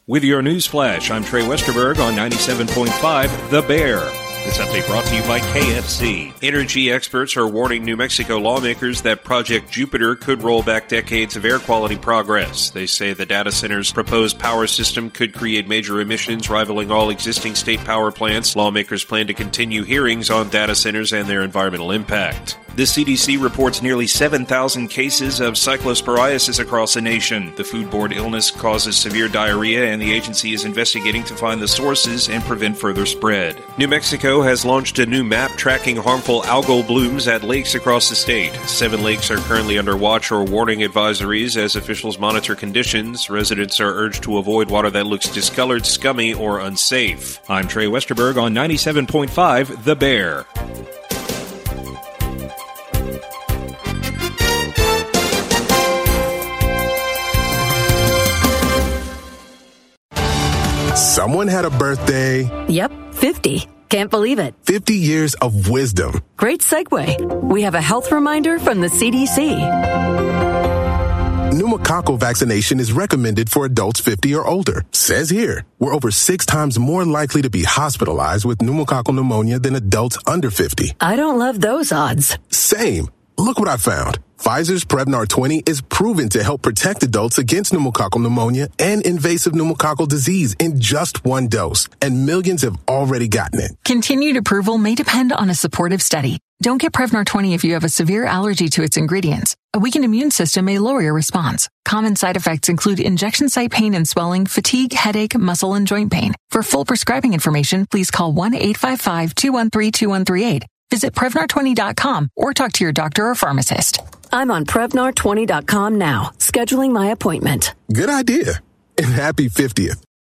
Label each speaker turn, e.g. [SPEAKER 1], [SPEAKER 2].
[SPEAKER 1] With your news flash, I'm Trey Westerberg on 97.5 The Bear. This update brought to you by KFC. Energy experts are warning New Mexico lawmakers that Project Jupiter could roll back decades of air quality progress. They say the data center's proposed power system could create major emissions rivaling all existing state power plants. Lawmakers plan to continue hearings on data centers and their environmental impact. The CDC reports nearly 7,000 cases of cyclosporiasis across the nation. The foodborne illness causes severe diarrhea, and the agency is investigating to find the sources and prevent further spread. New Mexico has launched a new map tracking harmful algal blooms at lakes across the state. 7 lakes are currently under watch or warning advisories as officials monitor conditions. Residents are urged to avoid water that looks discolored, scummy, or unsafe. I'm Trey Westerberg on 97.5 The Bear.
[SPEAKER 2] Someone had a birthday.
[SPEAKER 3] Yep, 50. Can't believe it.
[SPEAKER 2] 50 years of wisdom.
[SPEAKER 3] Great segue. We have a health reminder from the CDC.
[SPEAKER 2] Pneumococcal vaccination is recommended for adults 50 or older. Says here, we're over 6 times more likely to be hospitalized with pneumococcal pneumonia than adults under 50.
[SPEAKER 3] I don't love those odds.
[SPEAKER 2] Same. Look what I found. Pfizer's Prevnar 20 is proven to help protect adults against pneumococcal pneumonia and invasive pneumococcal disease in just 1 dose, and millions have already gotten it.
[SPEAKER 4] Continued approval may depend on a supportive study. Don't get Prevnar 20 if you have a severe allergy to its ingredients. A weakened immune system may lower your response. Common side effects include injection site pain and swelling, fatigue, headache, muscle, and joint pain. For full prescribing information, please call 1-855-213-2138. Visit Prevnar20.com or talk to your doctor or pharmacist.
[SPEAKER 3] I'm on Prevnar20.com now, scheduling my appointment.
[SPEAKER 2] Good idea. And happy 50th.